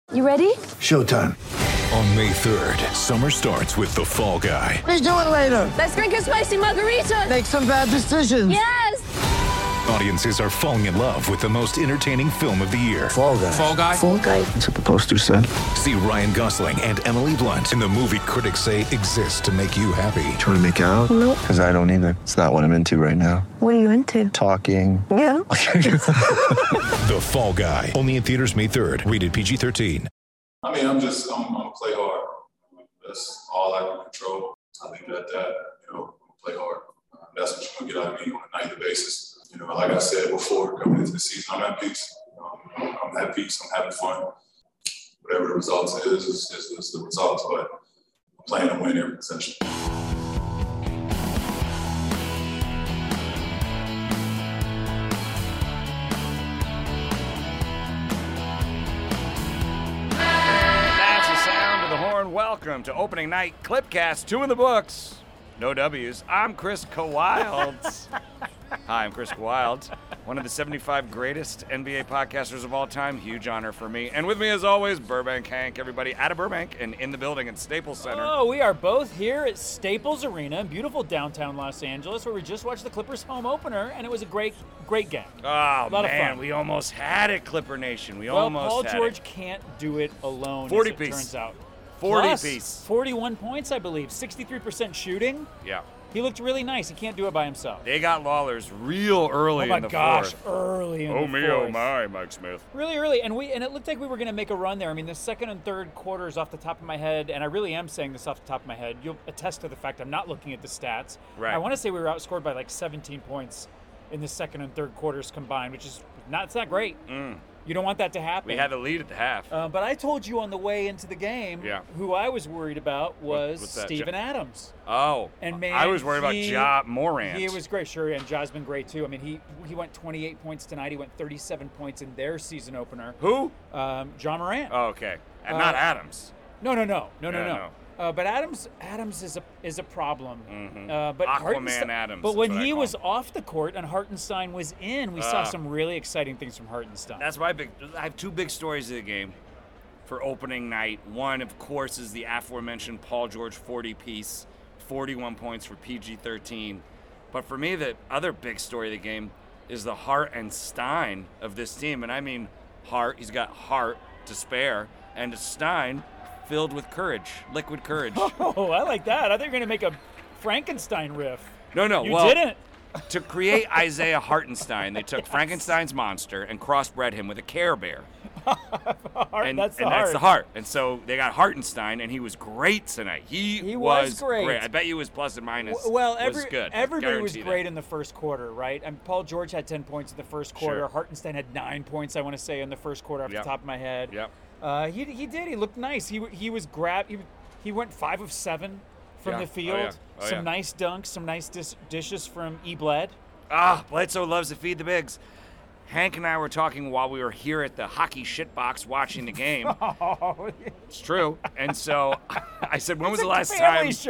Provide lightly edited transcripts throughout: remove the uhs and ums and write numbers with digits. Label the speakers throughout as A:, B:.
A: You ready?
B: Showtime.
C: On May 3rd, summer starts with The Fall Guy.
B: Let's do it later.
A: Let's drink a spicy margarita.
B: Make some bad decisions.
A: Yes!
C: Audiences are falling in love with the most entertaining film of the year.
B: Fall Guy.
C: Fall Guy?
A: Fall guy.
B: That's what the poster said.
C: See Ryan Gosling and Emily Blunt in the movie critics say exists to make you happy.
B: Trying to make it out?
A: Nope.
B: Because I don't either. It's not what I'm into right now.
A: What are you into?
B: Talking.
A: Yeah.
C: The Fall Guy. Only in theaters May 3rd. Rated PG-13.
D: I mean, I'm play hard. That's all I can control. I think that play hard. That's what you're gonna get out of me on a nightly basis. Like I said before, coming into the season, I'm at peace. I'm at peace. I'm having fun. Whatever the results is the results. But I'm playing to win here, essentially.
E: Welcome to opening night Clipcast, 2 in the books. No W's. I'm Chris Kawilds. Hi, I'm Chris Kawilds, one of the 75 greatest NBA podcasters of all time. Huge honor for me. And with me, as always, Burbank Hank, everybody out of Burbank and in the building at Staples Center.
F: Oh, we are both here at Staples Arena in beautiful downtown Los Angeles, where we just watched the Clippers home opener, and it was a great game.
E: Oh,
F: a lot
E: man,
F: of fun.
E: We almost had it, Clipper Nation.
F: Paul George can't do it alone,
E: 40
F: as it
E: piece.
F: turns out.
E: 40
F: Plus,
E: piece.
F: 41 points, I believe. 63% shooting.
E: Yeah.
F: He looked really nice. He can't do it by himself.
E: They got Lawlers real early in the fourth.
F: Early in the fourth.
E: Oh, me, oh, my, Mike Smith.
F: Really early, and it looked like we were going to make a run there. I mean, the second and third quarters off the top of my head, and I really am saying this off the top of my head, you'll attest to the fact I'm not looking at the stats.
E: Right.
F: I want to say we were outscored by like 17 points in the second and third quarters combined, which is it's not great. You don't want that to happen.
E: We had the lead at the half.
F: But I told you on the way into the game who I was worried about was Steven Adams.
E: Oh,
F: and man,
E: I was worried about Ja Morant.
F: He was great, sure, and Ja's been great too. I mean, he went 28 points tonight. He went 37 points in their season opener.
E: Who?
F: Ja Morant.
E: Oh, okay, and not Adams.
F: No. But Adams is a problem.
E: Mm-hmm. But Aquaman Adams.
F: But when he was off the court and Hartenstein was in, we saw some really exciting things from Hartenstein.
E: That's I have two big stories of the game for opening night. One, of course, is the aforementioned Paul George 40 piece, 41 points for PG-13. But for me, the other big story of the game is the heart and Stein of this team, and I mean heart. He's got heart to spare, and Stein filled with courage, liquid courage.
F: Oh, I like that. I thought you were going to make a Frankenstein riff.
E: No.
F: You didn't.
E: To create Isaiah Hartenstein, they took Frankenstein's monster and crossbred him with a Care Bear.
F: That's the
E: heart. And so they got Hartenstein, and he was great tonight. He was great. I bet you his plus and minus was good.
F: Everybody was great in the first quarter, right? And Paul George had 10 points in the first quarter.
E: Sure.
F: Hartenstein had 9 points, I want to say, in the first quarter off the top of my head.
E: Yep.
F: He did. He looked nice. He was he went 5 of 7 from the field. Some nice dunks, some nice dishes from Bled.
E: Bledsoe loves to feed the bigs. Hank and I were talking while we were here at the hockey shitbox watching the game. It's true. And so I said, when was the last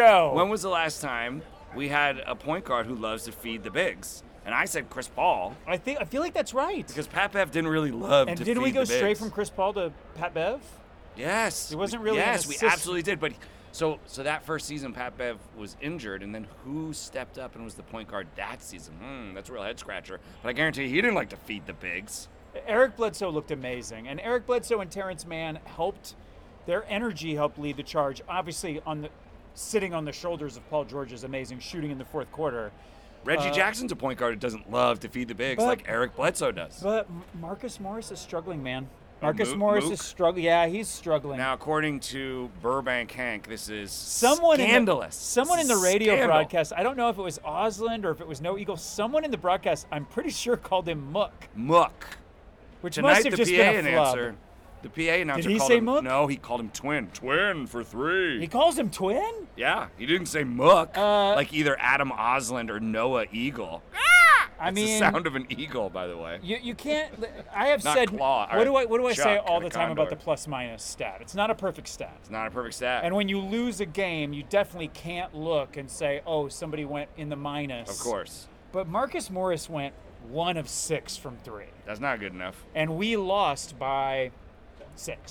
E: time we had a point guard who loves to feed the bigs? And I said Chris Paul.
F: I feel like that's right.
E: Because Pat Bev didn't really love to feed the bigs.
F: And didn't we go straight from Chris Paul to Pat Bev?
E: Yes.
F: It wasn't really
E: Yes, we absolutely did. But so that first season, Pat Bev was injured, and then who stepped up and was the point guard that season? That's a real head scratcher. But I guarantee you, he didn't like to feed the bigs.
F: Eric Bledsoe looked amazing, and Eric Bledsoe and Terrence Mann their energy helped lead the charge. Obviously, sitting on the shoulders of Paul George's amazing shooting in the fourth quarter.
E: Reggie Jackson's a point guard who doesn't love to feed the bigs like Eric Bledsoe does.
F: But Marcus Morris is struggling, man. Marcus Morris is struggling. Yeah, he's struggling.
E: Now, according to Burbank Hank, this is
F: scandalous. Someone in the radio
E: broadcast,
F: I don't know if it was Osland or if it was No Eagle, someone in the broadcast, I'm pretty sure, called him Mook. Which
E: Tonight,
F: must have just been a flub.
E: The PA announcer
F: Did he
E: called
F: say
E: him
F: Mook?
E: No, he called him Twin. Twin for 3.
F: He calls him Twin?
E: Yeah, he didn't say Mook, like either Adam Osland or Noah Eagle.
F: I mean,
E: the sound of an eagle, by the way.
F: You can't. I have
E: Not
F: said.
E: claw.
F: What do I
E: Chuck,
F: say all the time
E: condor.
F: about the plus minus stat? It's not a perfect stat.
E: It's not a perfect stat.
F: And when you lose a game, you definitely can't look and say, "Oh, somebody went in the minus."
E: Of course.
F: But Marcus Morris went 1 of 6 from 3.
E: That's not good enough.
F: And we lost by 6.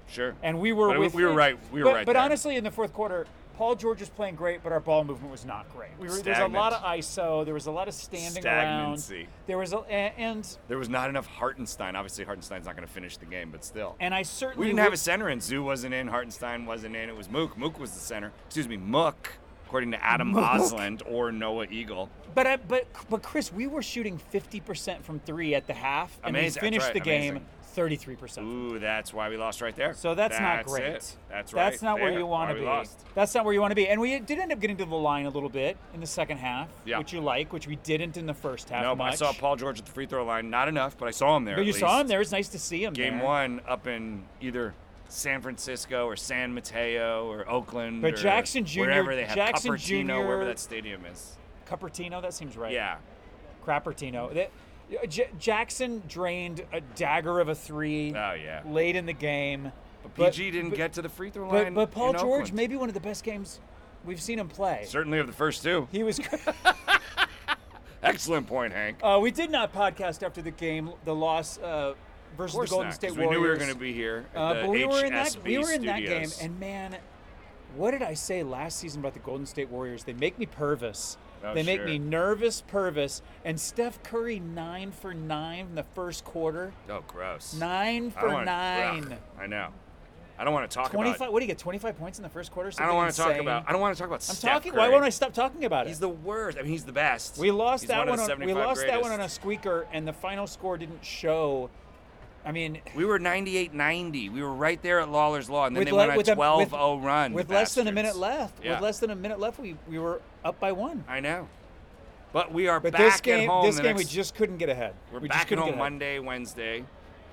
E: Sure.
F: And we were
E: But we were right. We were right
F: But
E: there.
F: honestly, in the fourth quarter, Paul George was playing great, but our ball movement was not great. There's a lot of ISO. There was a lot of standing around.
E: Stagnancy.
F: There was and
E: There was not enough Hartenstein. Obviously, Hartenstein's not going to finish the game, but still.
F: I certainly
E: We didn't have a center in. Zoo wasn't in. Hartenstein wasn't in. It was Mook. Mook was the center. Excuse me, Mook, according to Adam Osland or Noah Eagle.
F: But Chris, we were shooting 50% from three at the half, and we
E: Amazing.
F: finished
E: That's
F: the
E: right.
F: game
E: Amazing.
F: 33%.
E: Ooh, that's why we lost right there.
F: So that's not great.
E: It. That's right.
F: That's not where
E: There.
F: you want
E: Why
F: to
E: we
F: be.
E: lost.
F: That's not where you want to be. And we did end up getting to the line a little bit in the second half,
E: Yeah.
F: which we didn't in the first half
E: Nope,
F: much.
E: I saw Paul George at the free throw line. Not enough, but I saw him there.
F: But
E: at
F: you saw
E: least.
F: him there. It's nice to see him
E: Game
F: there.
E: one up in either San Francisco or San Mateo or Oakland.
F: But
E: or
F: Jackson Jr.
E: wherever they have
F: Jackson
E: Cupertino,
F: Jr.
E: wherever that stadium is.
F: Cupertino, that seems right.
E: Yeah.
F: Crappertino. Jackson drained a dagger of a three
E: Oh yeah.
F: late in the game.
E: But PG didn't get to the free throw line.
F: But Paul
E: in
F: George,
E: Oakland.
F: maybe one of the best games we've seen him play.
E: Certainly of the first two.
F: He was.
E: Excellent point, Hank.
F: We did not podcast after the game, the loss versus the Golden State Warriors.
E: We knew we were going to be here at the
F: but we were in that.
E: HSB
F: We were in that game,
E: studios.
F: and man, what did I say last season about the Golden State Warriors? They make me pervis.
E: Oh,
F: They make
E: sure.
F: me nervous, pervis. And Steph Curry 9 for 9 in the first quarter.
E: Oh, gross.
F: 9
E: I
F: for
E: don't wanna-
F: 9.
E: ugh, I know. I don't want to talk
F: 25.
E: about.
F: What do you get? 25 points in the first quarter?
E: I don't want to talk
F: Something
E: about.
F: insane?
E: I don't want to talk about.
F: I'm
E: Steph
F: talking.
E: Curry.
F: Why won't I stop talking about it?
E: He's the worst. I mean, he's the best.
F: We lost
E: He's
F: that
E: one
F: one.
E: of the
F: On, we
E: 75
F: lost that one on a
E: greatest.
F: squeaker, and the final score didn't show. I mean,
E: We were 98-90. We were right there at Lawler's Law, and then
F: With
E: they
F: le-
E: went on
F: with
E: a
F: a-
E: 12-0 run.
F: with
E: the
F: less than a
E: bastards.
F: minute left,
E: Yeah.
F: with less than a minute left, we were up by one.
E: I know. But we are
F: But
E: back
F: this game,
E: at home.
F: this
E: the
F: game,
E: next,
F: we just couldn't get ahead.
E: We're
F: We just
E: back at
F: couldn't
E: home
F: get ahead.
E: Monday, Wednesday.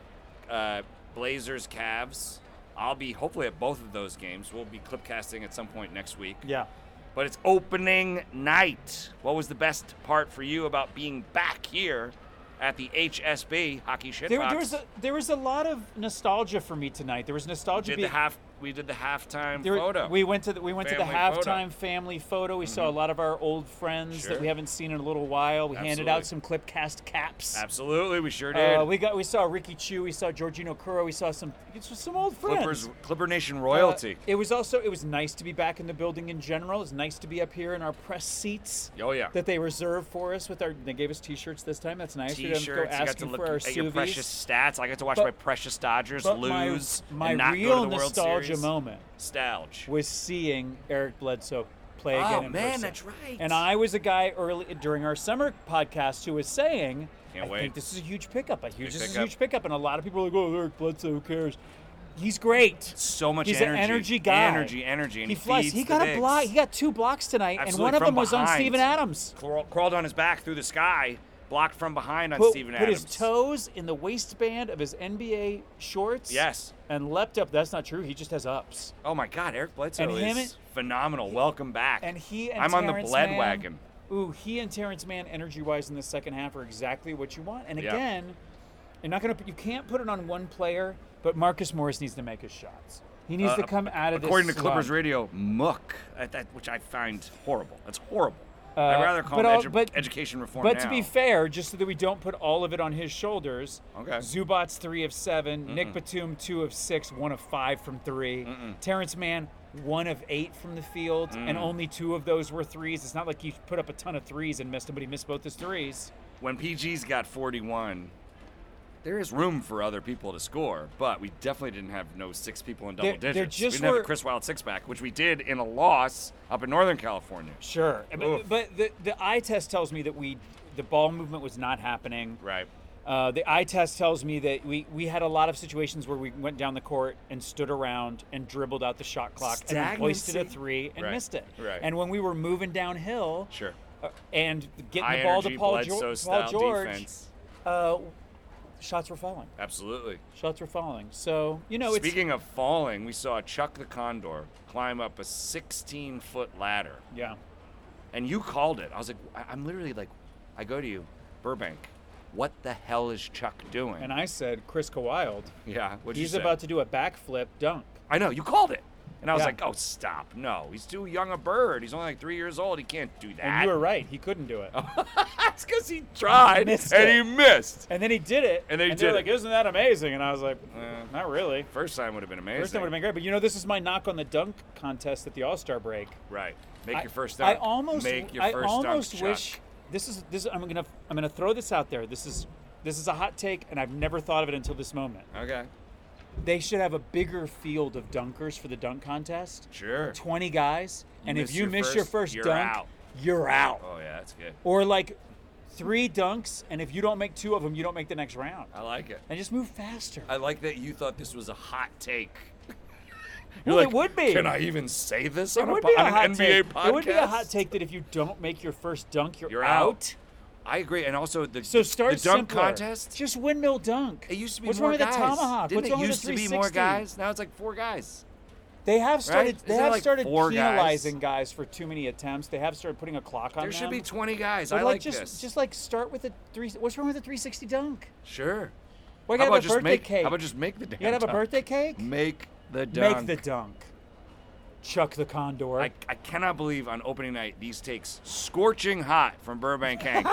E: Blazers, Cavs. I'll be hopefully at both of those games. We'll be clipcasting at some point next week.
F: Yeah.
E: But it's opening night. What was the best part for you about being back here at the HSB Hockey Shitbox?
F: There was a lot of nostalgia for me tonight. There was nostalgia.
E: We did the halftime
F: There-
E: photo.
F: We went to the
E: Family
F: halftime
E: photo.
F: family photo. We saw a lot of our old friends
E: Sure.
F: that we haven't seen in a little while. We handed out some
E: Absolutely.
F: Clipcast caps.
E: Absolutely, we sure did.
F: We saw Ricky Chu. We saw Georgino Curro. We saw some old friends.
E: Clipper Nation royalty.
F: It was nice to be back in the building in general. It's nice to be up here in our press seats.
E: Oh, yeah.
F: That they reserved for us they gave us T-shirts this time. That's nice. We didn't go
E: T-shirts. You got to
F: asking
E: look
F: for our
E: at your
F: suvies.
E: precious stats. I got to watch
F: But-
E: my precious Dodgers
F: But
E: lose
F: my
E: and not
F: real
E: go to the World
F: nostalgia
E: Series.
F: moment
E: Nostalgia.
F: was seeing Eric Bledsoe play again
E: Oh
F: in
E: man,
F: person.
E: that's right.
F: And I was a guy early during our summer podcast who was saying,
E: Can't
F: I
E: wait.
F: think this is a huge pickup. This is a
E: pickup.
F: huge pickup. And a lot of people are like, oh, Eric Bledsoe, who cares? He's great.
E: So much
F: He's
E: energy.
F: an energy guy.
E: Energy. And
F: He
E: he
F: flies.
E: feeds
F: He
E: the
F: got a
E: bigs.
F: block. He got 2 blocks tonight,
E: Absolutely,
F: and one of
E: from
F: them was on
E: behind.
F: Steven Adams.
E: Crawled on his back through the sky, blocked from behind on
F: Put
E: Steven
F: his
E: Adams.
F: toes in the waistband of his NBA shorts.
E: Yes.
F: And leapt up. That's not true. He just has ups.
E: Oh my God, Eric Bledsoe
F: And him
E: is phenomenal. Welcome back.
F: And he and
E: I'm on the
F: Terrence
E: bled
F: Mann-
E: wagon.
F: Ooh, he and Terrence Mann, energy-wise, in the second half are exactly what you want. And
E: Yeah.
F: again, you can't put it on one player, but Marcus Morris needs to make his shots. He needs to come out of this.
E: According to Clippers
F: slump.
E: Radio, Mook, which I find horrible. That's horrible. I'd rather call it education reform
F: But
E: now.
F: to be fair, just so that we don't put all of it on his shoulders,
E: Okay.
F: Zubac's 3 of 7, Nick Batum 2 of 6, 1 of 5 from 3, Terrence Mann 1 of 8 from the field, and only 2 of those were threes. It's not like he put up a ton of threes and missed them, but he missed both his threes.
E: When PG's got 41, there is room for other people to score, but we definitely didn't have 6 people in double
F: There
E: digits.
F: just
E: we didn't have
F: were-
E: a Chris Wild 6-pack, which we did in a loss up in Northern California.
F: Sure,
E: Oof.
F: but the eye test tells me that the ball movement was not happening.
E: Right.
F: The eye test tells me that we had a lot of situations where we went down the court and stood around and dribbled out the shot clock and then hoisted a
E: Stagnancy.
F: 3 and
E: Right,
F: missed it.
E: right.
F: And when we were moving downhill
E: Sure.
F: and getting
E: High
F: the ball
E: energy,
F: to Paul
E: Bledsoe-style
F: George,
E: defense.
F: shots were falling.
E: Absolutely.
F: Shots were falling. So, it's
E: Speaking of falling, we saw Chuck the Condor climb up a 16-foot ladder.
F: yeah.
E: And you called it. I was like, I'm literally like, I go to you, Burbank, what the hell is Chuck doing?
F: And I said, Chris Kawhild,
E: yeah, what'd you
F: he's
E: say?
F: about to do a backflip dunk.
E: I know, you called it. And I was
F: Yeah.
E: like, oh, stop. No, he's too young a bird. He's only like 3 years old. He can't do that.
F: And you were right. He couldn't do it.
E: That's because he tried
F: missed
E: and
F: it.
E: he missed.
F: And then he did it.
E: And they
F: they're
E: did
F: like,
E: it.
F: isn't that amazing? And I was like, not really.
E: First time would have been amazing.
F: First time would have been great. But this is my knock on the dunk contest at the All-Star break.
E: Right. Make your first
F: I
E: dunk.
F: almost,
E: Make your
F: I
E: first
F: almost
E: dunk,
F: wish
E: Chuck.
F: this is. I'm gonna throw this out there. This is a hot take, and I've never thought of it until this moment.
E: Okay.
F: They should have a bigger field of dunkers for the dunk contest.
E: Sure.
F: 20 guys, and if
E: miss
F: you
E: your
F: miss your
E: first,
F: first
E: you're
F: dunk,
E: out.
F: you're out.
E: Oh, yeah, that's good.
F: Or like 3 dunks, and if you don't make 2 of them, you don't make the next round.
E: I like it.
F: And just move faster.
E: I like that you thought this was a hot take.
F: Well, it would be.
E: Can I even say this
F: It
E: on,
F: would be a
E: on
F: hot
E: an NBA
F: take.
E: podcast?
F: It would be a hot take that if you don't make your first dunk, you're
E: out. I agree. And also, the
F: start
E: the dunk
F: simpler.
E: contest,
F: Just windmill dunk.
E: it used to be
F: More
E: more
F: wrong
E: guys.
F: with the tomahawk?
E: Didn't
F: What's
E: it
F: wrong with
E: used
F: the
E: to be more
F: 360?
E: guys? Now it's like 4 guys.
F: They have started.
E: Right?
F: They
E: Isn't
F: have
E: it like
F: started
E: 4 guys?
F: penalizing guys for too many attempts. They have started putting a clock on
E: There
F: them.
E: should be 20 guys.
F: But
E: I like
F: just,
E: this.
F: Just like start with a 3. What's wrong with a 360 dunk?
E: Sure.
F: Why
E: How
F: gotta
E: about
F: have a
E: just
F: birthday
E: make?
F: cake?
E: How about just make the damn
F: You gotta have a
E: dunk?
F: birthday cake.
E: Make the dunk.
F: Make the dunk. Chuck the condor.
E: I cannot believe on opening night these takes scorching hot from Burbank Hank.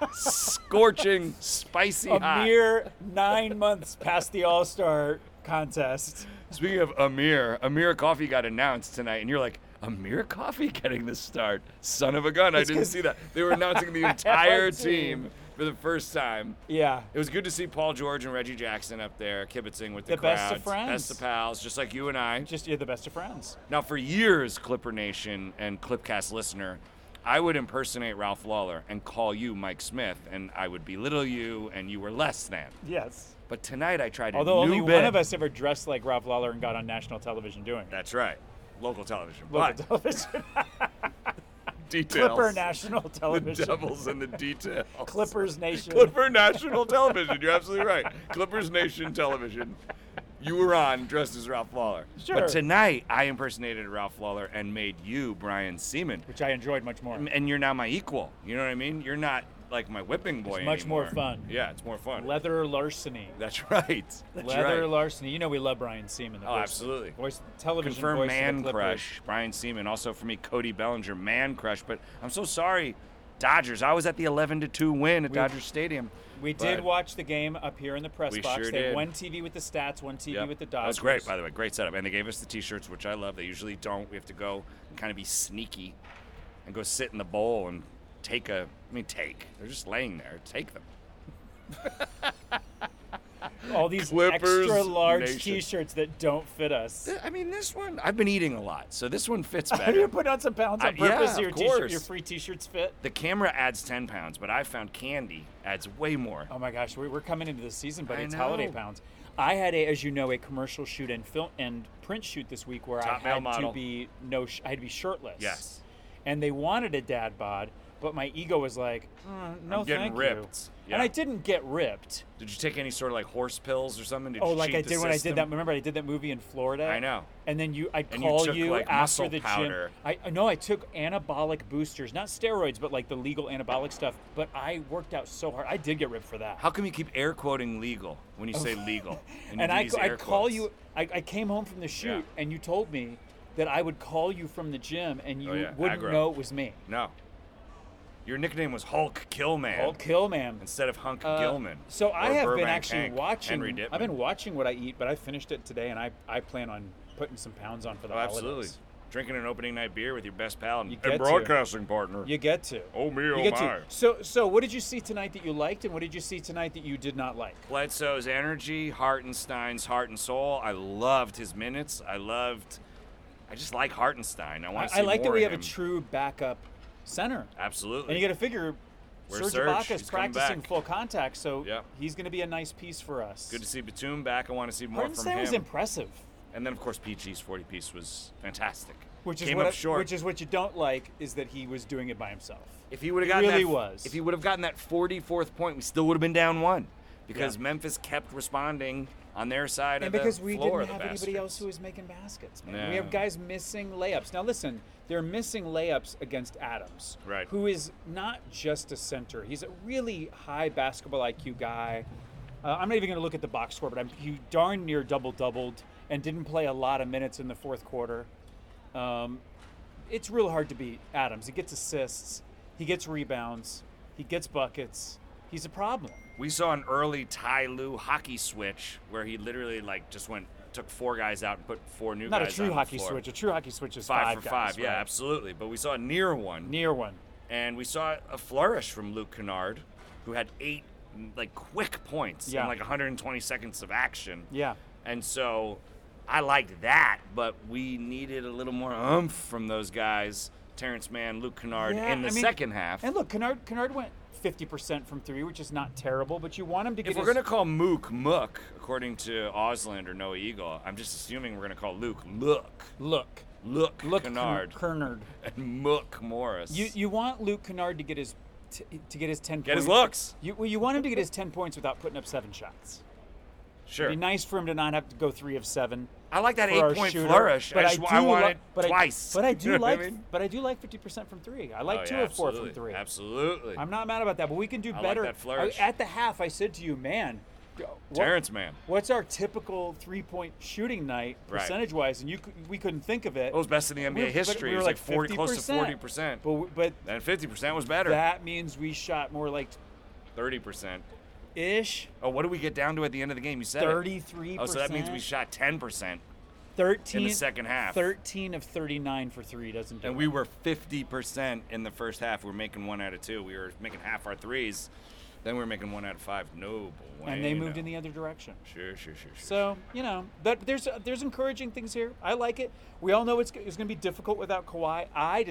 E: Scorching, spicy
F: a
E: hot.
F: mere 9 months past the All-Star contest.
E: Speaking of Amir Coffee got announced tonight, and you're like, Amir Coffee getting the start? Son of a gun, I didn't see that. They were announcing the entire team for the first time.
F: Yeah.
E: It was good to see Paul George and Reggie Jackson up there kibitzing with the
F: The
E: crowd.
F: best of friends.
E: Best of pals, just like you and I.
F: Just you're the best of friends.
E: Now, for years, Clipper Nation and Clipcast listener, I would impersonate Ralph Lawler and call you Mike Smith, and I would belittle you, and you were less than.
F: Yes.
E: But tonight I tried a
F: Although
E: new
F: only
E: bit.
F: one of us ever dressed like Ralph Lawler and got on national television doing it.
E: That's right. Local television.
F: Local
E: But
F: television.
E: details.
F: Clipper National
E: The
F: Television.
E: devil's in the details.
F: Clippers Nation.
E: Clipper National Television. You're absolutely right. Clippers Nation Television. You were on dressed as Ralph Lawler.
F: Sure.
E: But tonight I impersonated Ralph Lawler and made you Brian Seaman.
F: Which I enjoyed much more.
E: And you're now my equal. You know what I mean? You're not like my whipping boy
F: It's much more
E: anymore.
F: fun.
E: Yeah, it's more fun.
F: Leather larceny.
E: That's right. That's
F: Leather
E: right.
F: larceny. You know we love Brian Seaman. The
E: Oh,
F: voice-
E: absolutely.
F: Voice television
E: Confirmed
F: voice of the
E: man
F: Clippers.
E: crush, Brian Seaman. Also for me, Cody Bellinger, man crush. But I'm so sorry, Dodgers. I was at the 11-2 win at Dodger Stadium.
F: We did
E: But
F: watch the game up here in the press
E: We
F: box.
E: sure
F: they had
E: did.
F: one TV with the stats, one TV
E: Yep.
F: with the
E: That
F: Dodgers.
E: was great, by the way. Great setup. And they gave us the T-shirts, which I love. They usually don't. We have to go and kind of be sneaky and go sit in the bowl and take. They're just laying there. Take them.
F: All these
E: Clippers
F: extra large
E: Nation.
F: T-shirts that don't fit us.
E: I mean, this one, I've been eating a lot, so this one fits
F: You
E: better.
F: put on some pounds on
E: Yeah,
F: purpose so
E: of
F: your T-shirt,
E: course.
F: your free T-shirts fit.
E: The camera adds 10 pounds, but I found candy adds way more.
F: Oh my gosh, we're coming into the season, buddy.
E: I
F: It's
E: know.
F: holiday pounds. I had a commercial shoot and film and print shoot this week where
E: Top
F: I
E: male
F: had
E: model.
F: to be I had to be shirtless.
E: Yes.
F: And they wanted a dad bod, but my ego was like, no,
E: I'm getting
F: thank
E: ripped.
F: you.
E: Yeah.
F: And I didn't get ripped.
E: Did you take any sort of like horse pills or something? Did
F: Oh,
E: you
F: like
E: cheat
F: I
E: the
F: did when I did
E: system?
F: that. Remember, I did that movie in Florida.
E: I know.
F: And then I'd
E: And you
F: call
E: took,
F: you
E: like,
F: after
E: muscle
F: the
E: powder.
F: gym. I took anabolic boosters, not steroids, but like the legal anabolic stuff. But I worked out so hard. I did get ripped for that.
E: How come you keep air quoting legal when you say legal?
F: And
E: you do
F: I
E: these air
F: call
E: quotes?
F: you. I came home from the shoot,
E: Yeah.
F: and you told me that I would call you from the gym, and you
E: yeah,
F: wouldn't
E: aggro.
F: know it was me.
E: No. Your nickname was Hulk Killman.
F: Oh, kill man.
E: Instead of Hunk Gilman.
F: So I
E: or
F: have been
E: Burbank
F: actually
E: Hank,
F: watching.
E: Henry Dittman.
F: I've been watching what I eat, but I finished it today, and I plan on putting some pounds on for the
E: Oh,
F: holidays.
E: absolutely. Drinking an opening night beer with your best pal and,
F: You get to.
E: broadcasting partner.
F: You get to.
E: Oh, me,
F: You
E: oh,
F: get
E: my.
F: to. So what did you see tonight that you liked, and what did you see tonight that you did not like?
E: Bledsoe's energy, Hartenstein's heart and soul. I loved his minutes. I just like Hartenstein. I want to see
F: I like that
E: more
F: we
E: of
F: have
E: him.
F: a true backup center.
E: Absolutely.
F: And you got to figure
E: Where's
F: Serge
E: Serge?
F: Ibaka's
E: He's coming
F: practicing
E: back.
F: full contact, so
E: Yep.
F: he's going to be a nice piece for us.
E: Good to see Batum back. I want to see more from
F: Hartenstein
E: him.
F: was impressive,
E: And then, of course, PG's 40-piece was fantastic.
F: which is
E: Came
F: what
E: up short.
F: which is what you don't like is that he was doing it by himself.
E: If he would have
F: He
E: gotten
F: really
E: that,
F: was.
E: If he would have gotten that 44th point, we still would have been down one, because
F: Yeah.
E: Memphis kept responding on their side
F: And
E: of
F: because
E: the
F: we
E: floor.
F: didn't
E: of the
F: have anybody
E: baskets.
F: else who was making baskets, man.
E: No.
F: We have guys missing layups. Now listen, they're missing layups against Adams,
E: Right.
F: who is not just a center. He's a really high basketball IQ guy. I'm not even going to look at the box score, but he darn near double-doubled and didn't play a lot of minutes in the fourth quarter. It's real hard to beat Adams. He gets assists, he gets rebounds, he gets buckets. He's a problem.
E: We saw an early Ty Lue hockey switch where he literally took 4 guys out and put 4 new
F: Not
E: guys
F: a true
E: on the
F: hockey
E: floor.
F: switch. A true hockey switch is
E: 5 for
F: guys,
E: 5, yeah,
F: right?
E: absolutely. But we saw a near one.
F: Near one.
E: And we saw a flourish from Luke Kennard, who had 8 quick points in 120 seconds of action.
F: Yeah.
E: And so I liked that, but we needed a little more oomph from those guys, Terrence Mann, Luke Kennard, in the second half.
F: And look, Kennard went 50% from 3, which is not terrible, but you want him to get
E: If we're going to call Mook Mook, according to Ausland or Noah Eagle, I'm just assuming we're going to call Luke Look Kennard.
F: Kennard.
E: And Mook Morris.
F: You want Luke Kennard to get his 10 points.
E: Get his looks.
F: You want him to get his 10 points without putting up 7 shots.
E: Sure.
F: It'd be nice for him to not have to go 3 of 7.
E: I like that
F: for our
E: 8-point
F: shooter,
E: flourish.
F: But
E: I want it twice.
F: But I do
E: You know what
F: like
E: I mean?
F: But I do like 50% from 3. I like 2
E: yeah,
F: of 4
E: absolutely.
F: from 3.
E: Absolutely.
F: I'm not mad about that, but we can do
E: I like
F: better.
E: that flourish.
F: At the half, I said to you, man,
E: Terrence Mann.
F: what's our typical 3-point shooting night
E: Right.
F: percentage-wise? And we couldn't think of it.
E: It was best in the NBA history.
F: We
E: It
F: were
E: was like 40, close to
F: 50%.
E: 40%.
F: But
E: And 50% was better.
F: that means we shot more like
E: 30%.
F: ish.
E: Oh, what did we get down to at the end of the game? You said
F: 33%.
E: Oh, so that means we shot 10%
F: 13
E: in the second half.
F: 13 of 39 for 3 doesn't do
E: And
F: it.
E: we were 50% in the first half. We were making 1 out of 2. We were making half our threes. Then we were making 1 out of 5. No, boy.
F: And they moved in the other direction.
E: Sure.
F: So, there's encouraging things here. I like it. We all know it's going to be difficult without Kawhi.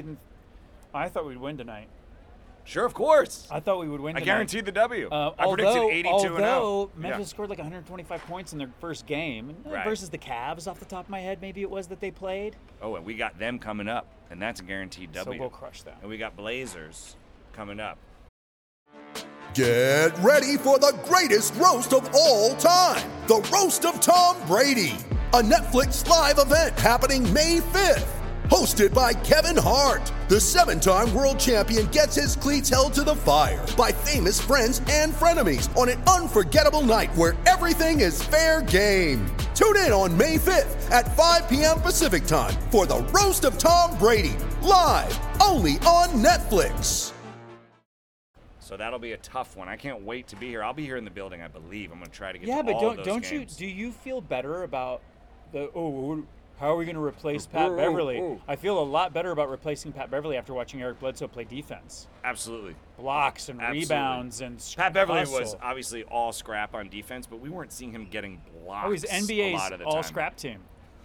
F: I thought we'd win tonight.
E: Sure, of course.
F: I thought we would win
E: I
F: tonight.
E: guaranteed the W. I predicted 82-0.
F: Although Memphis scored like 125 points in their first game
E: Right.
F: versus the Cavs off the top of my head, maybe it was that they played.
E: Oh, and we got them coming up, and that's a guaranteed W.
F: So we'll crush them.
E: And we got Blazers coming up.
G: Get ready for the greatest roast of all time, the Roast of Tom Brady, a Netflix live event happening May 5th. Hosted by Kevin Hart, the 7-time world champion gets his cleats held to the fire by famous friends and frenemies on an unforgettable night where everything is fair game. Tune in on May 5th at 5 p.m. Pacific time for the Roast of Tom Brady, live only on Netflix.
E: So that'll be a tough one. I can't wait to be here. I'll be here in the building, I believe. I'm going to try to get
F: Yeah,
E: to
F: but
E: all of those
F: don't
E: games.
F: you? Do you feel better about how are we going to replace Pat Beverly? I feel a lot better about replacing Pat Beverly after watching Eric Bledsoe play defense.
E: Absolutely.
F: Blocks and
E: Absolutely.
F: rebounds and
E: Pat Beverly
F: hustle.
E: was obviously all scrap on defense, but we weren't seeing him getting blocks
F: he's
E: a
F: NBA's
E: lot of the
F: all
E: time.
F: scrap team.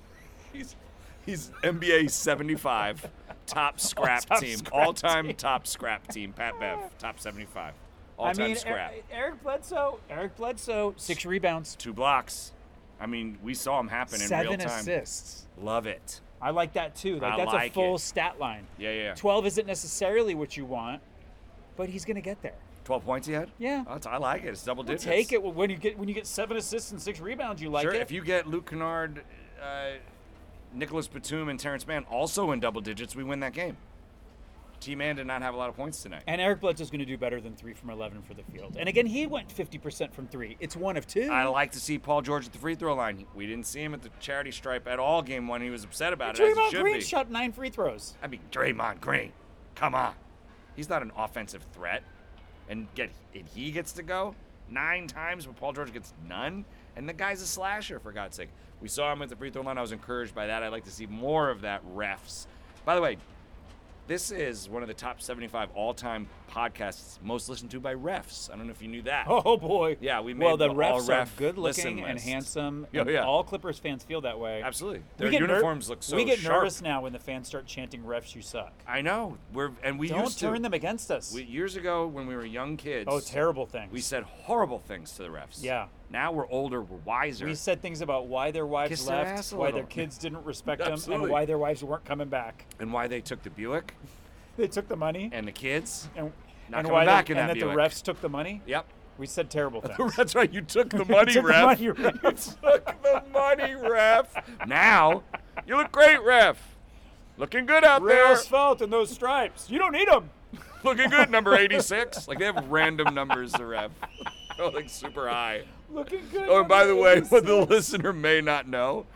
E: He's NBA 75 top scrap
F: All-time
E: team.
F: scrap
E: All-time
F: team.
E: top scrap team. Pat Bev, top 75.
F: I
E: All-time
F: mean,
E: scrap.
F: Eric Bledsoe, 6 rebounds,
E: 2 blocks. I mean, we saw him happen in
F: 7
E: real time.
F: assists.
E: Love it.
F: I like that too.
E: I
F: That's
E: like
F: a full
E: it.
F: stat line.
E: Yeah.
F: 12 isn't necessarily what you want, but he's going to get there.
E: 12 points he had?
F: Yeah.
E: Oh, I like it. It's double
F: We'll
E: digits.
F: take it when you get 7 assists and 6 rebounds. You like
E: Sure.
F: it.
E: If you get Luke Kennard, Nicholas Batum, and Terrence Mann also in double digits, we win that game. T-Man did not have a lot of points tonight.
F: And Eric Bledsoe's going to do better than 3 from 11 for the field. And again, he went 50% from 3. It's 1 of 2.
E: I like to see Paul George at the free throw line. We didn't see him at the charity stripe at all game 1. He was upset about it, as he
F: Draymond
E: should
F: Green
E: be.
F: shot 9 free throws.
E: I mean, Draymond Green. Come on. He's not an offensive threat. And he gets to go 9 times, but Paul George gets none. And the guy's a slasher, for God's sake. We saw him at the free throw line. I was encouraged by that. I'd like to see more of that, refs. By the way, this is one of the top 75 all-time podcasts most listened to by refs. I don't know if you knew that.
F: Oh boy.
E: Yeah, we made
F: the
E: all
F: refs are
E: ref
F: good
E: listen
F: looking and
E: list.
F: handsome.
E: Yeah,
F: and
E: yeah.
F: All Clippers fans feel that way.
E: Absolutely.
F: We
E: Their
F: get
E: uniforms look so
F: We get
E: sharp.
F: nervous now when the fans start chanting refs you suck.
E: I know. We
F: Don't
E: used to.
F: turn them against us.
E: Years ago, when we were young kids,
F: Oh, terrible things.
E: we said horrible things to the refs.
F: Yeah.
E: Now we're older, we're wiser.
F: We said things about why their wives
E: Kiss their ass
F: left,
E: a
F: why
E: little.
F: their kids didn't respect them,
E: Absolutely.
F: and why their wives weren't coming back.
E: And why they took the Buick
F: They took the money,
E: and the kids.
F: and
E: Not
F: and
E: coming
F: why
E: back
F: they,
E: in
F: and
E: that
F: that the
E: Buick.
F: refs took the money.
E: Yep.
F: We said terrible things.
E: That's right. You took the money,
F: Took the
E: ref.
F: money, ref.
E: You took the money, ref. Now, you look great, ref. Looking good out
F: Real
E: there.
F: asphalt and those stripes. You don't need them.
E: Looking good, number 86. Like, they have random numbers, the ref. They're like super high.
F: Looking good.
E: Oh, and by the way, what the
F: 86.
E: listener may not know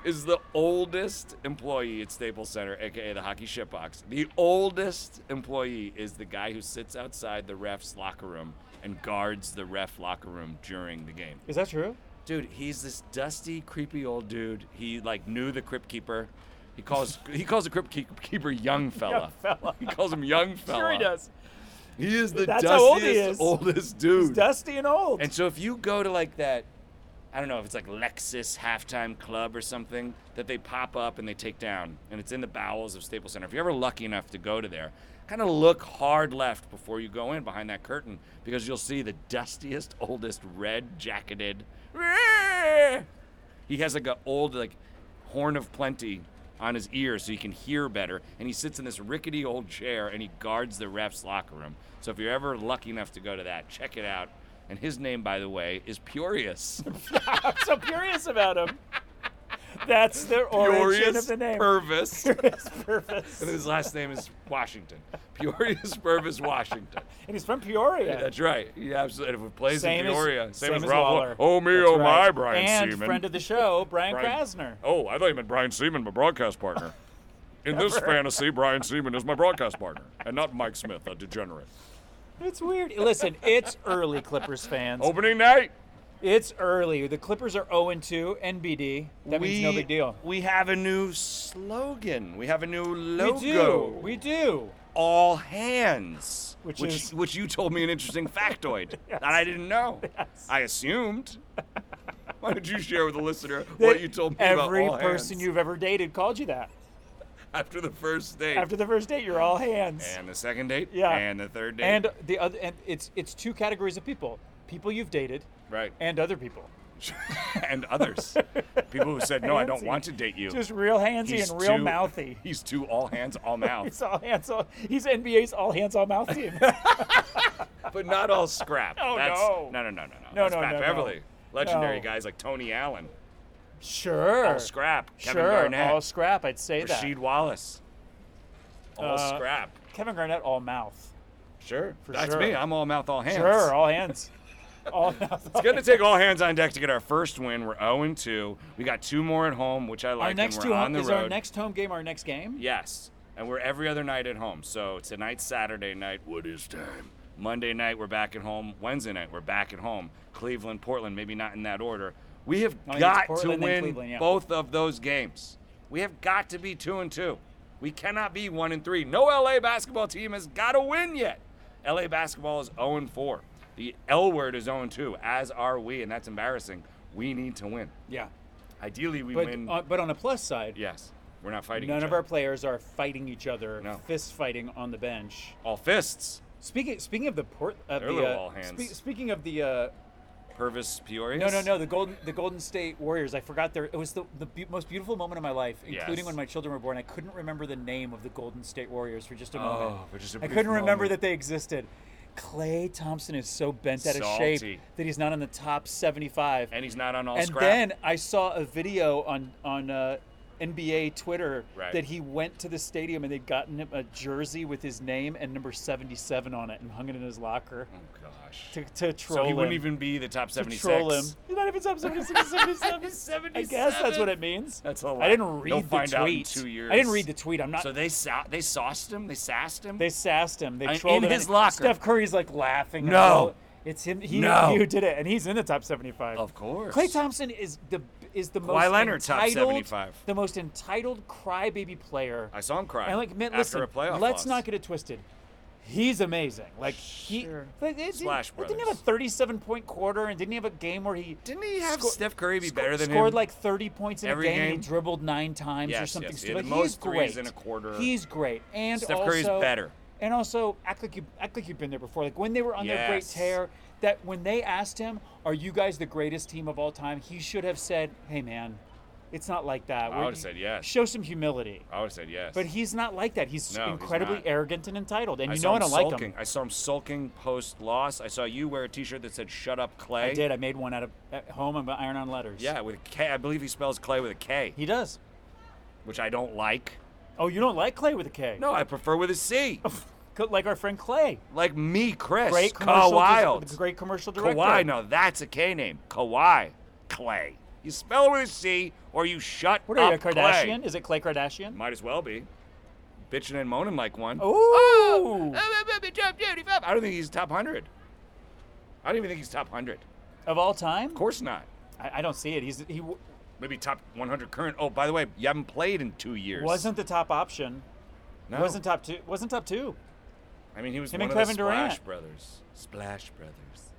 E: is the oldest employee at Staples Center, aka the hockey shitbox. The oldest employee is the guy who sits outside the ref's locker room and guards the ref locker room during the game.
F: Is that true?
E: Dude, he's this dusty, creepy old dude. He like knew the crypt keeper. He calls the crypt keeper young fella. He calls him young fella.
F: Sure he does.
E: He is the
F: That's how old he
E: dustiest,
F: is.
E: oldest dude.
F: He's dusty and old.
E: And so if you go to like that, I don't know if it's like Lexus Halftime Club or something that they pop up and they take down, and it's in the bowels of Staples Center. If you're ever lucky enough to go to there, kind of look hard left before you go in behind that curtain, because you'll see the dustiest, oldest, red-jacketed. He has like an old like horn of plenty on his ear so he can hear better, and he sits in this rickety old chair and he guards the ref's locker room. So if you're ever lucky enough to go to that, check it out. And his name, by the way, is Purius.
F: I'm so curious about him. That's the origin of the name.
E: Purvis.
F: Purius Purvis.
E: And his last name is Washington. Purius Purvis Washington.
F: And he's from Peoria.
E: That's right. He absolutely. And if it plays
F: Same
E: in
F: as-
E: Peoria,
F: same
E: as
F: as
E: Ralph.
F: Waller.
E: Oh me,
F: That's
E: oh my,
F: right.
E: Brian
F: and
E: Seaman.
F: friend of the show, Brian
E: Brian-
F: Krasner.
E: Oh, I thought you meant Brian Seaman, my broadcast partner. In this fantasy, Brian Seaman is my broadcast partner, and not Mike Smith, a degenerate.
F: It's weird. Listen, it's early, Clippers fans.
E: Opening night.
F: It's early. The Clippers are 0-2, NBD. That means no big deal.
E: We have a new slogan. We have a new logo.
F: We do.
E: All hands.
F: Which
E: Which you told me an interesting factoid that I didn't know.
F: Yes.
E: I assumed. Why don't you share with the listener what you told me about
F: Every
E: all
F: person
E: hands?
F: you've ever dated called you that.
E: After the first date.
F: After the first date, you're all hands.
E: And the second date.
F: Yeah.
E: And the third date.
F: And the other, and it's two categories of people: people you've dated,
E: right.
F: and other people.
E: And others. People who said, no, I don't
F: Handsy.
E: want to date you.
F: Just real handsy
E: He's
F: and real
E: too-
F: mouthy.
E: He's too all hands, all mouth.
F: He's all hands. He's NBA's all hands, all mouth team.
E: But not all scrap.
F: Oh,
E: That's,
F: no.
E: No.
F: No,
E: That's
F: no,
E: Pat
F: no,
E: Beverly.
F: no.
E: Legendary
F: No.
E: guys like Tony Allen.
F: Sure.
E: All scrap. Kevin
F: Sure.
E: Garnett.
F: All scrap. I'd say
E: Rasheed Wallace. All
F: that.
E: scrap.
F: Kevin Garnett, all mouth.
E: Sure.
F: For
E: That's
F: sure.
E: me. I'm all mouth, all hands.
F: Sure. All hands. All mouth.
E: It's going to take all hands on deck to get our first win. We're 0-2. We got 2 more at home, which I like,
F: Our next
E: and
F: two
E: we're on the
F: is
E: road.
F: our next home game our next game?
E: Yes. And we're every other night at home. So tonight's Saturday night. What is time? Monday night, we're back at home. Wednesday night, we're back at home. Cleveland, Portland, maybe not in that order. We have
F: I think it's
E: got to
F: Portland, then
E: win
F: Cleveland, yeah.
E: both of those games. We have got to be 2-2. We cannot be 1-3. No LA basketball team has got to win yet. LA basketball is 0-4. The L word is 0-2, as are we, and that's embarrassing. We need to win.
F: Yeah.
E: Ideally, we
F: But,
E: win.
F: but on the plus side,
E: Yes. We're not fighting
F: none
E: each
F: of
E: other.
F: our players are fighting each other,
E: No.
F: fist fighting on the bench.
E: All fists.
F: Speaking of the
E: They're little all hands.
F: speaking of the
E: Purvis Peoria.
F: no the Golden State Warriors. I forgot it was the most beautiful moment of my life, including
E: Yes.
F: when my children were born. I couldn't remember the name of the Golden State Warriors for just a moment.
E: Oh, for just a
F: I
E: brief
F: couldn't remember
E: moment.
F: that they existed. Klay Thompson is so bent out of
E: Salty.
F: shape that he's not in the top 75.
E: And he's not on all
F: And
E: scrap.
F: then I saw a video on NBA Twitter
E: Right.
F: that he went to the stadium and they'd gotten him a jersey with his name and number 77 on it and hung it in his locker
E: Oh, gosh.
F: to troll
E: So he
F: him.
E: wouldn't even be the top
F: to
E: 76.
F: troll him. He's not even top 76, 77. I guess that's what it means.
E: That's a lot.
F: I didn't read
E: They'll
F: the
E: find out in
F: tweet.
E: 2 years.
F: I didn't read the tweet. I'm not.
E: So they sauced him? They sassed him?
F: They sassed him. They
E: In
F: trolled him.
E: his
F: and
E: locker.
F: Steph Curry's like laughing. and
E: No.
F: all. It's him. He
E: No.
F: who did it, and he's in the top 75.
E: Of course.
F: Klay Thompson is the most
E: Kawhi Leonard, top
F: entitled,
E: 75.
F: the most entitled crybaby player.
E: I saw him cry
F: And like, man,
E: after
F: listen,
E: a playoff
F: let's
E: loss.
F: not get it twisted. He's amazing. Like
E: Sure.
F: Didn't
E: Splash
F: he have a
E: Brothers.
F: 37-point quarter? And didn't he have a game where he
E: Didn't he have
F: sco-
E: Steph Curry be
F: sco-
E: better than
F: scored
E: him?
F: like 30 points in
E: every
F: a game? And
E: game?
F: he dribbled 9 times or
E: Yes,
F: something
E: yes. He had
F: stupid.
E: the most
F: He's
E: threes
F: great.
E: in a quarter.
F: He's great. And
E: Steph
F: also,
E: Curry's better.
F: And also, act like you've been there before. Like when they were on their great
E: Yes.
F: tear, that when they asked him, "Are you guys the greatest team of all time?" He should have said, "Hey, man, it's not like that."
E: I would've said yes.
F: Show some humility.
E: I would have said yes.
F: But he's not like that. He's
E: No, he's
F: incredibly
E: not.
F: arrogant and entitled. And
E: I
F: you
E: saw
F: know I
E: him
F: don't like
E: sulking.
F: him.
E: I saw him sulking post-loss. I saw you wear a T-shirt that said "Shut up, Clay."
F: I did. I made one at home and iron on letters.
E: Yeah, with a K. I believe he spells Clay with a K,
F: He does.
E: which I don't like.
F: Oh, you don't like Clay with a K?
E: No, I prefer with a C.
F: Like our friend Clay.
E: Like me, Chris.
F: Great commercial.
E: Kawhi.
F: Great commercial director.
E: Kawhi. No, that's a K name. Kawhi. Clay. You spell it with a C, or you shut
F: What are you, a
E: up, Clay.
F: Kardashian? Is it Clay Kardashian?
E: Might as well be. Bitching and moaning like one.
F: Ooh.
E: I don't think he's top 100. I don't even think he's top 100.
F: Of all time?
E: Of course not.
F: I don't see it.
E: Maybe top 100 current. Oh, by the way, you haven't played in 2 years.
F: Wasn't the top option.
E: No.
F: Wasn't top two. Wasn't top two.
E: I mean, he was
F: Him
E: one
F: and
E: of
F: Kevin
E: the Splash
F: Durant.
E: Brothers. Splash Brothers.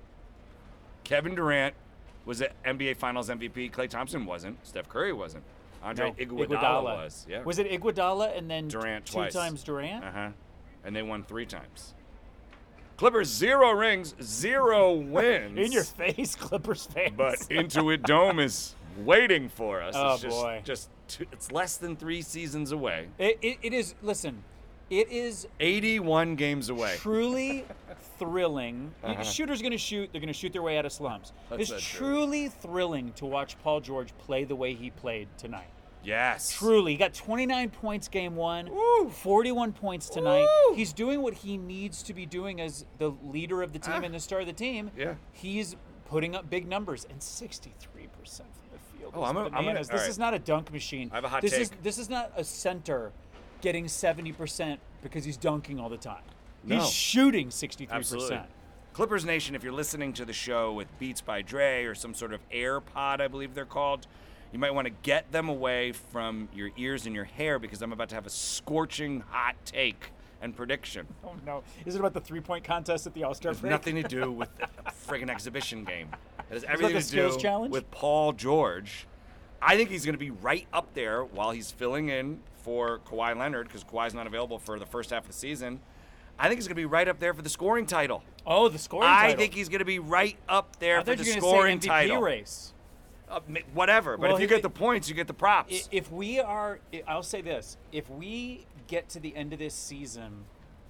E: Kevin Durant was the NBA Finals MVP. Klay Thompson wasn't. Steph Curry wasn't. Andre Iguodala was. Yeah.
F: Was it Iguodala and then
E: Durant
F: two
E: twice.
F: times Durant?
E: Uh-huh. And they won 3 times. Clippers 0 rings, 0 wins.
F: In your face, Clippers fans.
E: But Intuit Dome is waiting for us.
F: Oh,
E: it's just,
F: boy.
E: It's less than 3 seasons away.
F: It is. Listen, it is
E: 81 games away.
F: truly thrilling. Shooters going to shoot. They're going to shoot their way out of slumps.
E: That's
F: It's
E: not true.
F: truly thrilling to watch Paul George play the way he played tonight.
E: Yes.
F: Truly. He got 29 points game 1,
E: Woo.
F: 41 points tonight.
E: Woo.
F: He's doing what he needs to be doing as the leader of the team and the star of the team.
E: Yeah.
F: He's putting up big numbers, and 63% from the field.
E: Oh,
F: is
E: I'm gonna-
F: bananas.
E: all
F: This
E: right.
F: is not a dunk machine.
E: I have a hot
F: this
E: take.
F: This is not a center getting 70% because he's dunking all the time.
E: No.
F: He's shooting 63%.
E: Absolutely. Clippers Nation, if you're listening to the show with Beats by Dre or some sort of AirPod, I believe they're called, you might want to get them away from your ears and your hair because I'm about to have a scorching hot take and prediction.
F: Oh, no. Is it about the three-point contest at the All-Star
E: It has
F: break?
E: nothing to do with the friggin' exhibition game. It has
F: that
E: everything
F: the
E: to
F: skills
E: do
F: challenge?
E: with Paul George. I think he's going to be right up there while he's filling in for Kawhi Leonard because Kawhi's not available for the first half of the season. I think he's going to be right up there for the scoring title.
F: Oh, the scoring title.
E: I think he's going to be right up there
F: I
E: for
F: thought
E: the
F: you were gonna
E: scoring
F: say MVP
E: title.
F: race.
E: Whatever, but
F: Well,
E: if you
F: he-
E: get the points, you get the props.
F: If we are, I'll say this: if we get to the end of this season,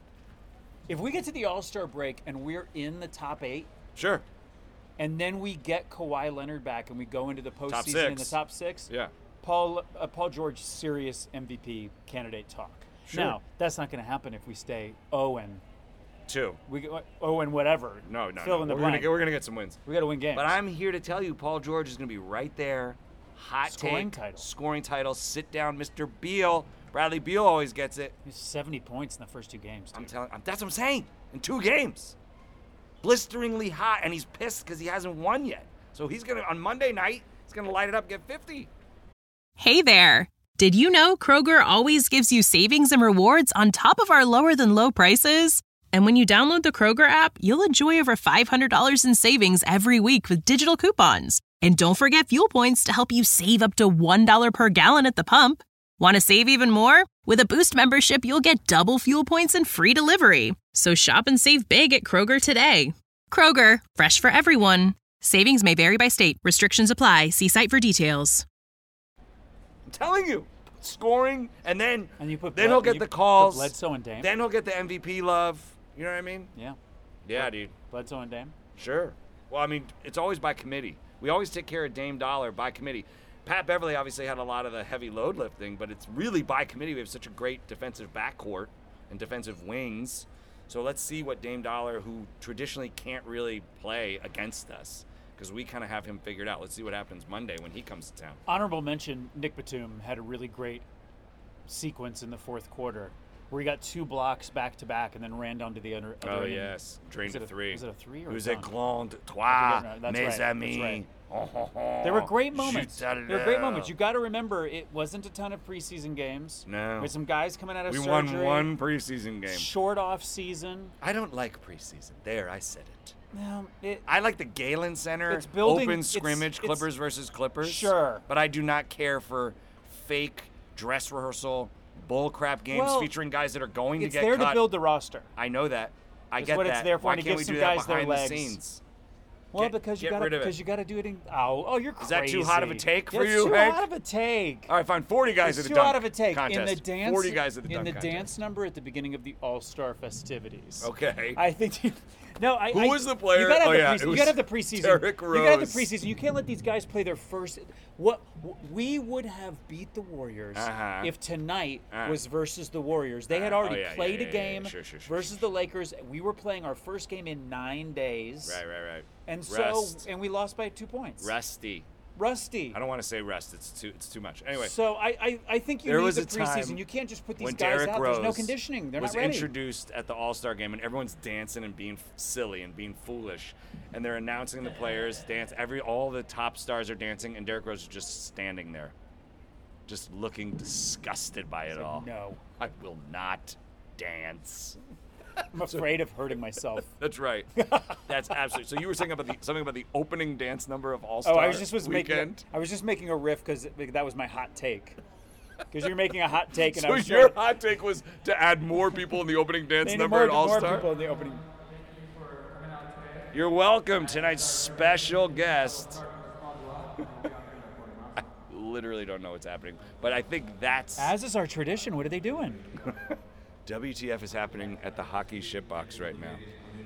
F: if we get to the All-Star break and we're in the top 8,
E: Sure.
F: and then we get Kawhi Leonard back and we go into the postseason in the
E: 6.
F: top 6,
E: Yeah.
F: Paul George serious MVP candidate talk.
E: Sure.
F: Now that's not going to happen if we stay 0-2.
E: 2.
F: We go 0 whatever.
E: No.
F: Fill in the
E: We're
F: blank.
E: gonna get some wins.
F: We got to win games.
E: But I'm here to tell you, Paul George is going to be right there. Hot
F: Scoring
E: take,
F: title.
E: scoring title. Sit down, Mr. Beal. Bradley Beal always gets it.
F: He's 70 points in the first 2 games. Dude.
E: That's what I'm saying. In 2 games, blisteringly hot, and he's pissed because he hasn't won yet. So he's gonna on Monday night. He's gonna light it up, get 50.
H: Hey there. Did you know Kroger always gives you savings and rewards on top of our lower than low prices? And when you download the Kroger app, you'll enjoy over $500 in savings every week with digital coupons. And don't forget fuel points to help you save up to $1 per gallon at the pump. Want to save even more? With a Boost membership, you'll get double fuel points and free delivery. So shop and save big at Kroger today. Kroger, fresh for everyone. Savings may vary by state. Restrictions apply. See site for details.
E: I'm telling you, scoring, and then
F: And you put
E: then
F: Bled-
E: he'll get
F: you
E: the
F: put
E: calls.
F: Bledsoe and Dame?
E: Then he'll get the MVP love. You know what I mean?
F: Yeah.
E: Yeah, dude.
F: Bledsoe and Dame.
E: Sure. Well, I mean, it's always by committee. We always take care of Dame Dollar by committee. Pat Beverly obviously had a lot of the heavy load lifting, but it's really by committee. We have such a great defensive backcourt and defensive wings. So let's see what Dame Dollar, who traditionally can't really play against us, because we kind of have him figured out. Let's see what happens Monday when he comes to town.
F: Honorable mention, Nick Batum had a really great sequence in the fourth quarter where he got 2 blocks back-to-back and then ran down to the other
E: Oh,
F: end.
E: yes. Drained
F: Was
E: a
F: it
E: 3.
F: Was it a 3 or
E: It was
F: a
E: a
F: dunk?
E: grand
F: I
E: trois,
F: forget now.
E: mes
F: That's right.
E: amis.
F: That's right.
E: Oh.
F: There were great moments.
E: Shoot out of
F: There were great
E: there.
F: moments. You got to remember, it wasn't a ton of preseason games.
E: No.
F: With some guys coming out of
E: We
F: surgery.
E: won 1 preseason game.
F: Short off season.
E: I don't like preseason. There, I said it.
F: No, it,
E: I like the Galen Center
F: It's building-
E: open
F: it's-
E: scrimmage,
F: it's-
E: Clippers versus Clippers.
F: Sure.
E: But I do not care for fake dress rehearsal, bullcrap games
F: Well,
E: featuring guys that are going to
F: it's
E: get
F: there
E: cut.
F: to build the roster.
E: I know that. I
F: It's
E: get
F: what
E: that.
F: it's there for,
E: Why
F: and to
E: can't
F: give
E: we
F: some
E: do that
F: guys their
E: behind
F: legs.
E: the scenes?
F: Well,
E: Get-
F: because you
E: get
F: got
E: rid of it.
F: to do it in. Oh, you're
E: Is that
F: crazy.
E: too hot of a take for
F: It's
E: you,
F: too
E: Hank?
F: hot of a take.
E: All right, fine. 40 guys
F: It's
E: at the
F: too
E: dunk
F: hot of a take.
E: contest.
F: In the dance,
E: 40 guys at the
F: in
E: dunk
F: the
E: contest.
F: dance number at the beginning of the All-Star festivities.
E: Okay.
F: I think. No, I.
E: Who
F: I-
E: was the player?
F: You gotta have
E: Oh,
F: the
E: yeah,
F: preseason.
E: it
F: You
E: was
F: gotta have the preseason.
E: Derrick
F: You gotta have the
E: Rose.
F: preseason. You can't let these guys play their first. What we would have beat the Warriors
E: Uh-huh.
F: if tonight
E: Uh-huh.
F: was versus the Warriors. They had already played a game
E: Sure.
F: versus the Lakers. We were playing our first game in 9 days.
E: Right.
F: And so,
E: Rest.
F: and we lost by 2 points.
E: Rusty.
F: Rusty.
E: I don't want to say rest. It's too much. Anyway.
F: So I think you
E: there
F: need
E: was
F: the
E: a time
F: preseason. You can't just put these
E: when
F: guys
E: Derrick
F: out.
E: Rose
F: There's no conditioning. They're
E: was
F: not ready.
E: introduced at the All-Star game, and everyone's dancing and being silly and being foolish, and they're announcing the players dance. All the top stars are dancing, and Derrick Rose is just standing there, just looking disgusted by it all.
F: No,
E: I will not dance.
F: I'm afraid of hurting myself.
E: That's right. That's absolutely. So you were saying about something about the opening dance number of All-Star
F: I was just
E: Weekend?
F: making a riff because that was my hot take. Because you're making a hot take, and
E: So
F: I was
E: your hot take was to add more people in the opening dance number at
F: More
E: All-Star?
F: people in the opening.
E: You're welcome, tonight's special guest. I literally don't know what's happening, but I think that's...
F: As is our tradition. What are they doing?
E: WTF is happening at the hockey shitbox right now.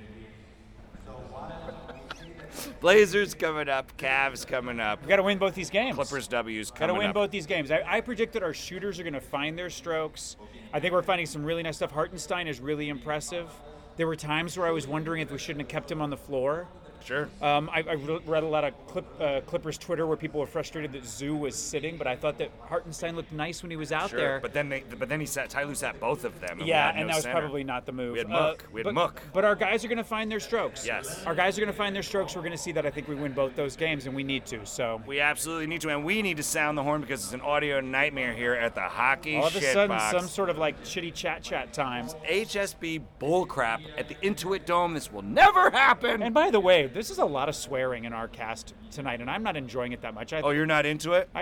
E: Blazers coming up, Cavs coming up.
F: We got to win both these games.
E: Clippers W's
F: Got
E: coming
F: to win
E: up.
F: both these games. I predict that our shooters are going to find their strokes. I think we're finding some really nice stuff. Hartenstein is really impressive. There were times where I was wondering if we shouldn't have kept him on the floor.
E: Sure.
F: I read a lot of Clippers Twitter where people were frustrated that Zoo was sitting, but I thought that Hartenstein looked nice when he was out there.
E: But then Ty Lue sat both of them. And
F: Yeah,
E: and
F: that was
E: center.
F: probably not the move.
E: We had Mook.
F: But our guys are going to find their strokes.
E: Yes.
F: Our guys are going to find their strokes. We're going to see that. I think we win both those games, and we need to. So
E: We absolutely need to, and we need to sound the horn because it's an audio nightmare here at the hockey
F: all of a sudden,
E: shitbox.
F: some sort of like shitty chat time.
E: HSB bullcrap at the Intuit Dome. This will never happen.
F: And by the way, this is a lot of swearing in our cast tonight, and I'm not enjoying it that much.
E: Oh, you're not into it?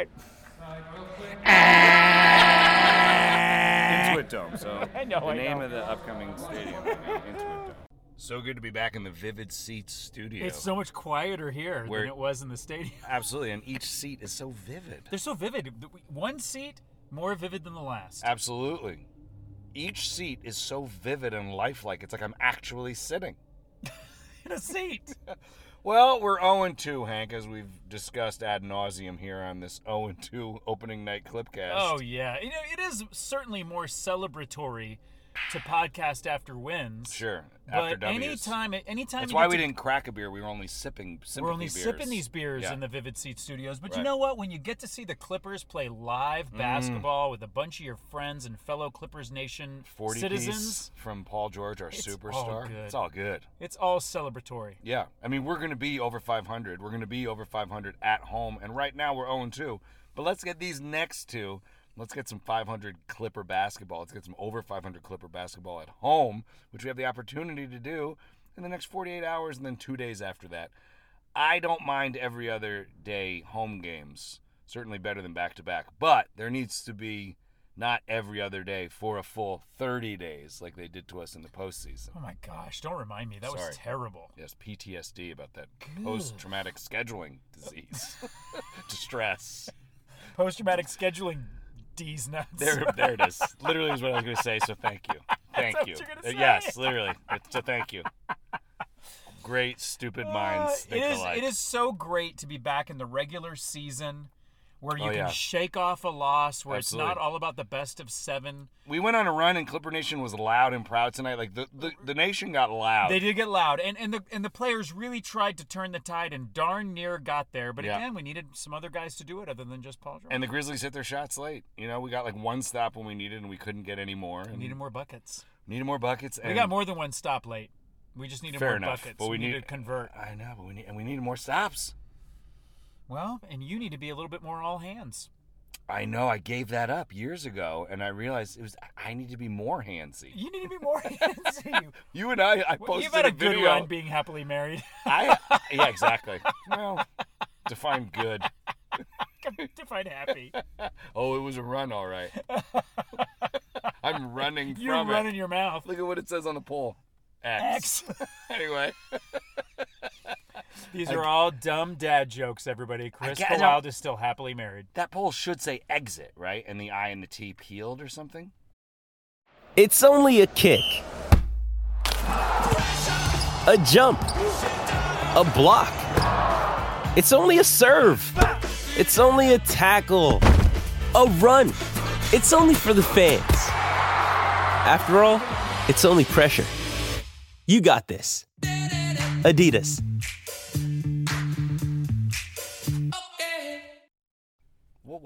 E: Intuit Dome. So
F: I know,
E: the name
F: know.
E: of the upcoming stadium, Intuit Dome. So good to be back in the Vivid Seats studio.
I: It's so much quieter here
E: Where-
I: than it was in the stadium.
E: Absolutely, and each seat is so vivid.
I: They're so vivid. One seat more vivid than the last.
E: Absolutely. Each seat is so vivid and lifelike. It's like I'm actually sitting.
I: In a seat.
E: Well, we're 0-2, Hank, as we've discussed ad nauseum here on this 0-2 opening night Clipcast.
I: Oh yeah, it is certainly more celebratory to podcast after wins.
E: Sure.
I: But
E: After W's.
I: anytime
E: That's
I: you
E: why
I: get
E: we
I: to-
E: didn't crack a beer. We were only sipping sympathy
I: We're only
E: beers.
I: sipping these beers
E: Yeah.
I: in the Vivid Seat Studios. But you
E: Right.
I: know what? When you get to see the Clippers play live basketball with a bunch of your friends and fellow Clippers Nation
E: 40
I: citizens,
E: piece from Paul George, our
I: It's
E: superstar.
I: all good.
E: It's all good.
I: it's all celebratory.
E: Yeah. I mean, we're going to be over 500. We're going to be over 500 at home. And right now we're 0-2. But let's get these next two. Let's get some 500 Clipper basketball. Let's get some over 500 Clipper basketball at home, which we have the opportunity to do in the next 48 hours and then 2 days after that. I don't mind every other day home games. Certainly better than back-to-back. But there needs to be not every other day for a full 30 days like they did to us in the postseason.
I: Oh my gosh, don't remind me. That
E: Sorry.
I: was terrible.
E: Yes, PTSD about that post-traumatic scheduling disease. Distress.
I: Post-traumatic scheduling D's nuts.
E: There it is. Literally is what I was going to say, so thank you. Thank
I: what
E: you.
I: you're gonna say.
E: Yes, literally. So thank you. Great, stupid minds think alike.
I: It is so great to be back in the regular season where you
E: Oh,
I: can
E: yeah.
I: shake off a loss, where
E: Absolutely.
I: it's not all about the best of 7.
E: We went on a run, and Clipper Nation was loud and proud tonight. Like, the nation got loud.
I: They did get loud, and the players really tried to turn the tide, and darn near got there. But
E: Yeah.
I: again, we needed some other guys to do it other than just Paul George.
E: And the Grizzlies hit their shots late. You know, we got like one stop when we needed, and we couldn't get any more.
I: we
E: And
I: needed more buckets.
E: Needed more buckets.
I: We
E: And
I: got more than one stop late. We just needed
E: fair
I: more
E: enough,
I: buckets.
E: but we
I: needed
E: need
I: to convert.
E: I know, but we needed more stops.
I: Well, and you need to be a little bit more all hands.
E: I know. I gave that up years ago, and I realized I need to be more handsy.
I: You need to be more handsy.
E: You and I posted
I: You've had a
E: video.
I: good run being happily married.
E: Yeah, exactly. Well, define good.
I: Define happy.
E: Oh, it was a run, all right. I'm running
I: You're
E: from
I: running
E: it.
I: your mouth.
E: Look at what it says on the poll. X. Anyway.
F: These are all dumb dad jokes, everybody. Chris
E: I
F: Wilde is still happily married.
E: That poll should say exit, right? And the I and the T peeled or something?
J: It's only a kick, a jump, a block. It's only a serve. It's only a tackle, a run. It's only for the fans. After all, it's only pressure. You got this. Adidas.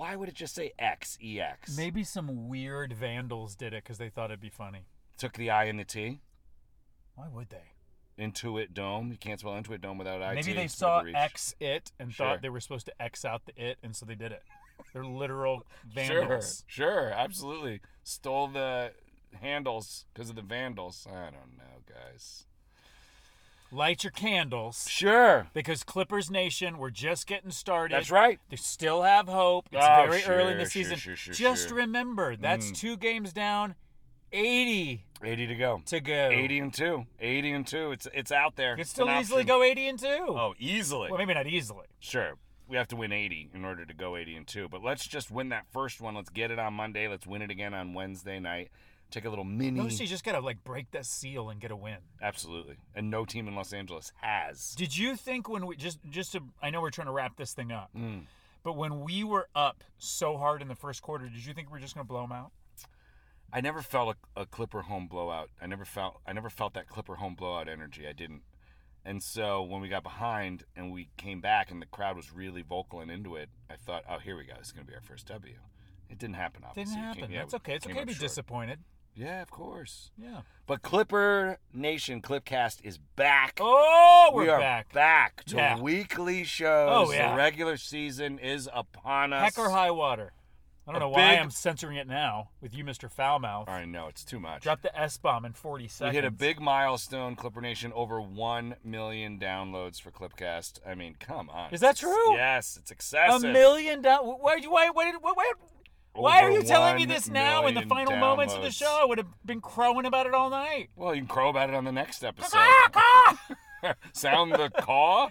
E: Why would it just say X, EX?
I: Maybe some weird vandals did it because they thought it'd be funny.
E: Took the I and the T.
I: Why would they?
E: Intuit Dome. You can't spell Intuit Dome without IT.
I: Maybe they saw X it and thought they were supposed to X out the it, and so they did it. They're literal vandals.
E: Sure, absolutely. Stole the handles because of the vandals. I don't know, guys.
I: Light your candles.
E: Sure.
I: Because Clippers Nation, we're just getting started.
E: That's right.
I: They still have hope. It's very early in the season. Just remember, that's 2 games down, 80
E: to go. 80 and 2. It's out there.
I: You could still easily go 80 and 2.
E: Oh, easily.
I: Well, maybe not easily.
E: Sure. We have to win 80 in order to go 80 and 2. But let's just win that first one. Let's get it on Monday. Let's win it again on Wednesday night. Take a little mini.
I: No, so you just got to break that seal and get a win.
E: Absolutely. And no team in Los Angeles has.
I: Did you think when we I know we're trying to wrap this thing up, but when we were up so hard in the first quarter, did you think we were just going to blow them out?
E: I never felt a Clipper home blowout. I never felt that Clipper home blowout energy. I didn't. And so when we got behind and we came back and the crowd was really vocal and into it, I thought, oh, here we go. This is going to be our first W. It didn't happen, obviously.
I: Didn't happen. That's okay. It's okay to be disappointed.
E: Yeah, of course.
I: Yeah.
E: But Clipper Nation Clipcast is back.
I: Oh,
E: we are back to weekly shows.
I: Oh, yeah.
E: The regular season is upon us.
I: Heck or high water. I don't know why I'm censoring it now with you, Mr. Foulmouth.
E: I know, it's too much.
I: Drop the S-bomb in 40 seconds.
E: We hit a big milestone, Clipper Nation, over 1 million downloads for Clipcast. I mean, come on.
I: Is that true?
E: Yes, it's excessive.
I: 1 million downloads? Why are you telling me this now in the final moments of the show? I would have been crowing about it all night.
E: Well, you can crow about it on the next episode. Sound the caw?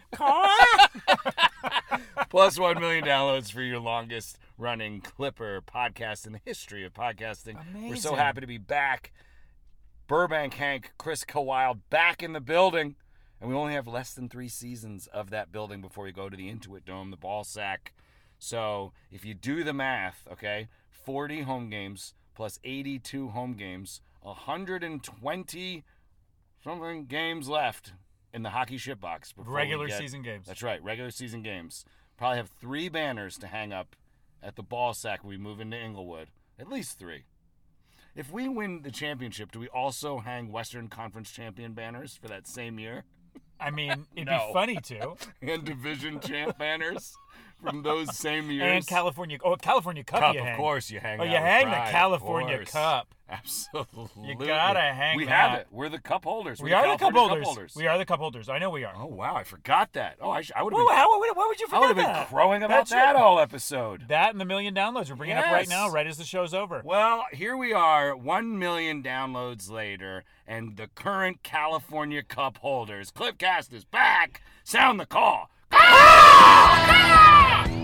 E: Plus 1 million downloads for your longest running Clipper podcast in the history of podcasting.
I: Amazing.
E: We're so happy to be back. Burbank Hank, Chris Kawile back in the building. And we only have less than 3 seasons of that building before we go to the Intuit Dome, the ball sack. So if you do the math, okay, 40 home games plus 82 home games, 120 something games left in the hockey shitbox.
I: Regular season games.
E: That's right, regular season games. Probably have 3 banners to hang up at the ball sack when we move into Inglewood. At least 3. If we win the championship, do we also hang Western Conference champion banners for that same year?
I: I mean, it'd be funny to.
E: And division champ banners from those same years.
I: And California Cup you hang.
E: Of course you hang.
I: Oh, you hang the California Cup.
E: Absolutely.
I: You gotta hang
E: We
I: that.
E: have it. We're the cup holders.
I: We are the cup holders. We are the cup holders. I know we are.
E: Oh, wow. I forgot that. Oh, I would have been.
I: Why would you forget that?
E: I would have been crowing about that all episode.
I: That and the 1 million downloads we're bringing up right now, right as the show's over.
E: Well, here we are, 1 million downloads later, and the current California Cup holders. Clipcast is back. Sound the call.